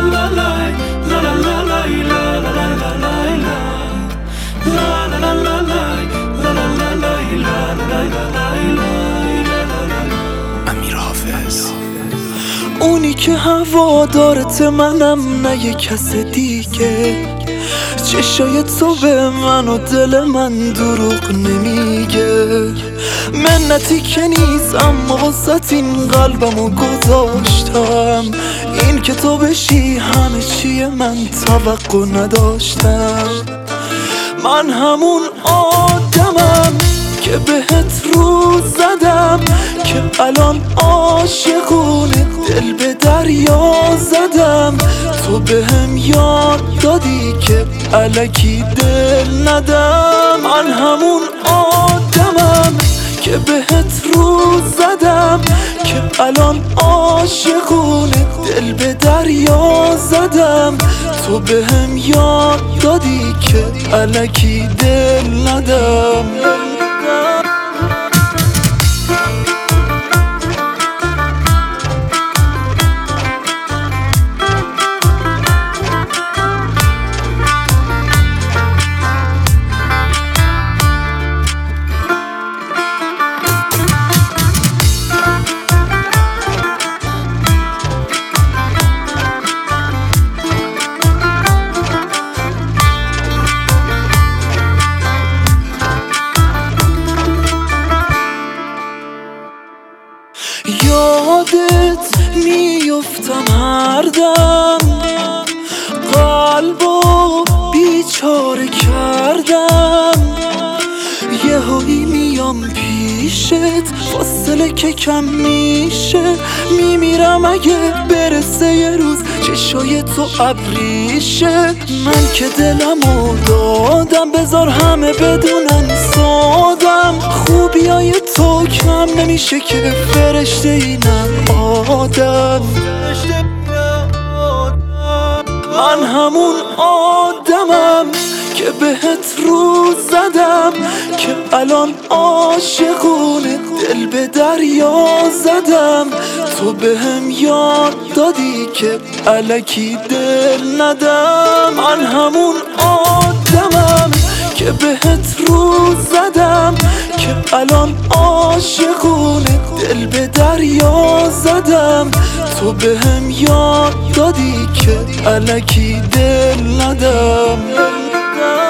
امیر حافظ. اونی که هوادارت منم نه یه کس دیگه، چشای تو به من و دل من دروغ نمیگه. منتی که نیست اما واسه این قلبمو گذاشتم، این که تو بشی همه چیه من توقع نداشتم. من همون آدمم که بهت روز زدم، که الان عاشقونه دل به دریا زدم. تو بهم یاد دادی که الکی دل ندم. من همون آدمم که بهت روز زدم، که الان عاشقونه دل به دریا زدم. تو بهم یاد دادی که الکی دل ندم. یادت میفتم هر دم، قلبو بیچاره کردم. یهویی میام پیشت، فاصله که کم میشه. میمیرم اگه برسه یه روز چشای تو ابریشه. من که دلمو دادم بذار همه بدونن سادم. خوبیای تو کم نمیشه که فرشته اینم آدم. من همون آدمم که بهت روز زدم، که الان عاشقونه دل به دریا زدم. تو بهم یاد دادی که الکی دل ندم. من همون آدمم که بهت روز زدم، که الان عاشقونه دل به دریا زدم. تو بهم یاد دادی که الکی دل ندم.